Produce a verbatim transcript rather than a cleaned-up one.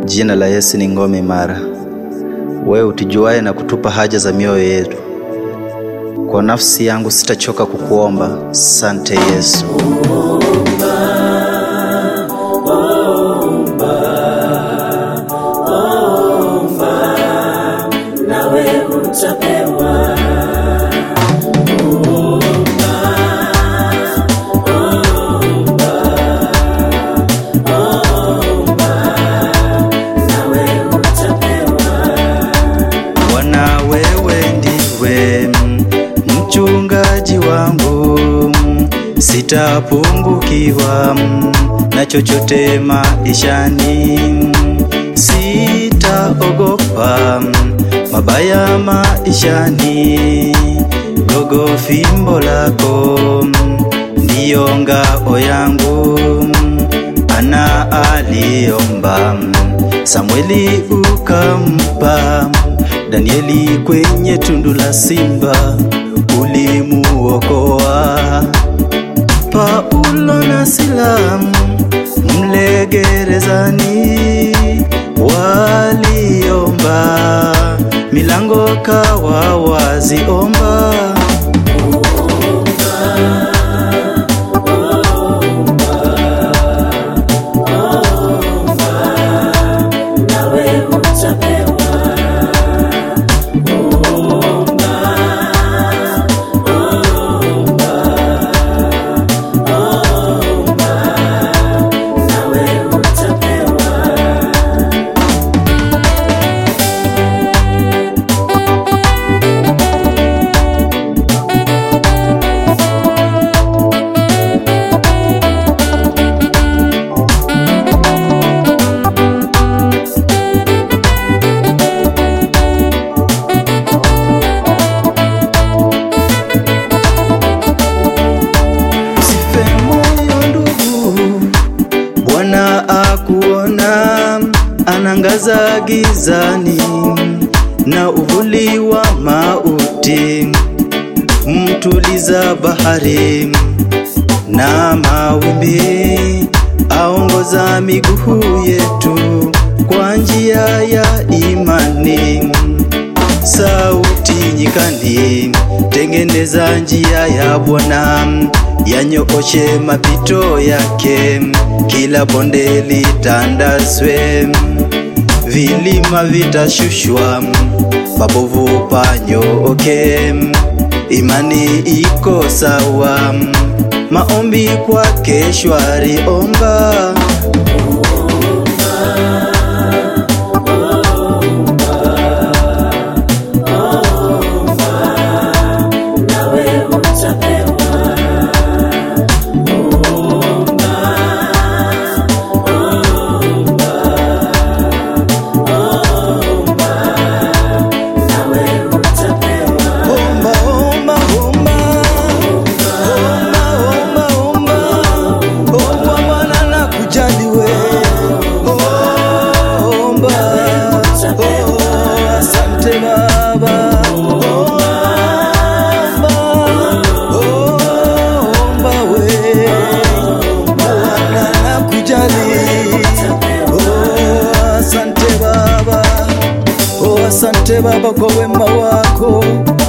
Jina la Yesu ni ngome imara. Wewe utijuaye na kutupa haja za mioyo yetu. Kwa nafsi yangu sitachoka kukuomba. Asante Yesu. Omba, omba, omba, nawe utapewa. Mchungaji wangu, sitapungukiwa na chochote maishani. Sitaogopa mabaya maishani. Gogo fimbo lako ndiyo ngao yangu. Ana aliomba, Samueli ukampa. Danieli kwenye tundu la simba ulimuokoa. Paulo na Sila mle gerezani waliomba, milango kawa wazi. Omba, kuona anangaza gizani na uvuli wa mauti. Mtuliza bahari na mawimbi, aongoza miguu yetu kwa njia ya imani. Sauti nyikani, tengeneza njia ya Bwana, yanyooshe mapito yake. Kila bonde litandazwe, vilima vitashushwa, mabovu panyooke. Imani iko sawa, maombi kwake shwari. Omba, asante Baba kwa wema wako.